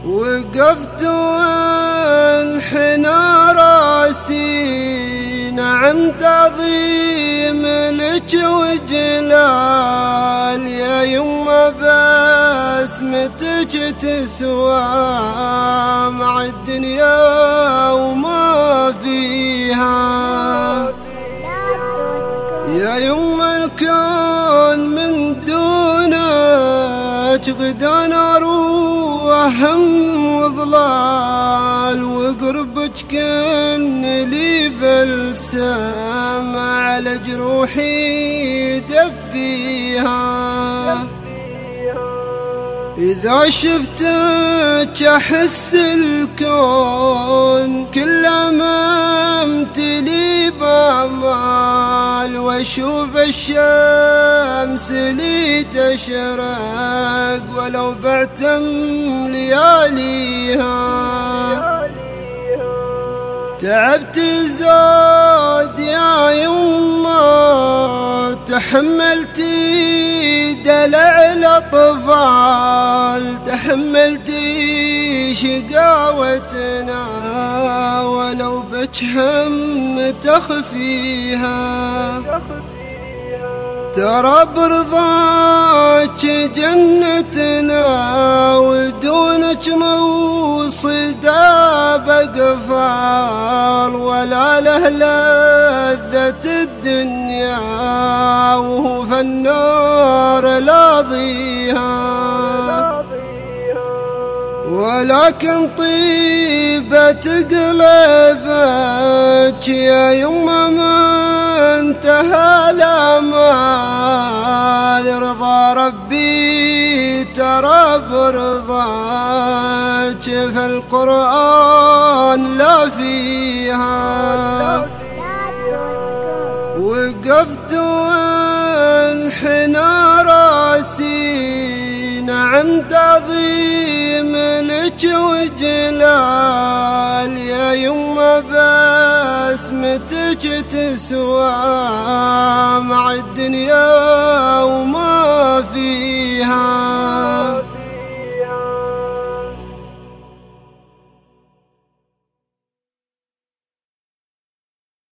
وقفت وانحنى راسي، نعم تعظيم لك وجلال يا يما، بسمتك تسوى مع الدنيا وما فيها. يا يما الكون من دونك غدا نار وهم وظلال، وقربك كن لي بلسم على جروحي دفيها. إذا شفتك أحس الكون كله ممتلي بأمال، وأشوف الشمس لي تشرق ولو بعتم لياليها. تعبت زاد يا يما، تحملتي دلع الأطفال، تحملتي شقاوتنا ولو بك هم تخفيها. ترى برضاك جنتنا ودونك موصدا بقفال، ولا له لذة الدنيا وهو في النار لاضيها. ولكن طيبة قلبك يا يما ما انتهى الامال، رضا ربي ترى برضاك في القرآن لا فيها. وقفت وانحنى راسي، نعم تعظيم لك وجلال يا يما، بسمتك تسوى مع الدنيا وما فيها.